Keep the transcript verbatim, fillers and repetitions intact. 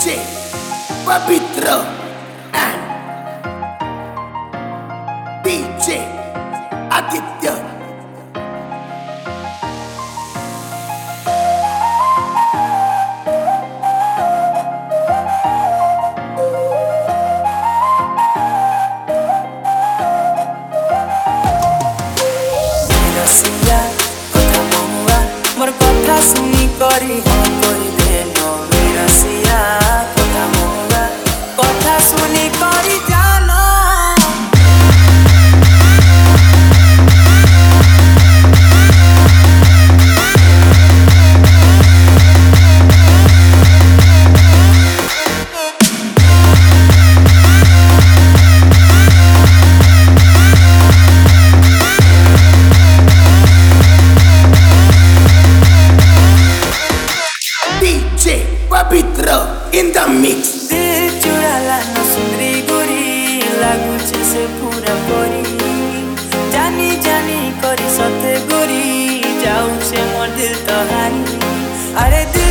J Pavitra and D J Aditya. मोर कथा सुनी करी हम करी देनो रसिया कथा मोगा कथा सुनी करी जानो Pavitra in the mix. दिल चुराला न सुंदरी गोरी लागू से पूरा गोरी जानी जानी करी सते गोरी जाऊ से मोर दिल तो हारी अरे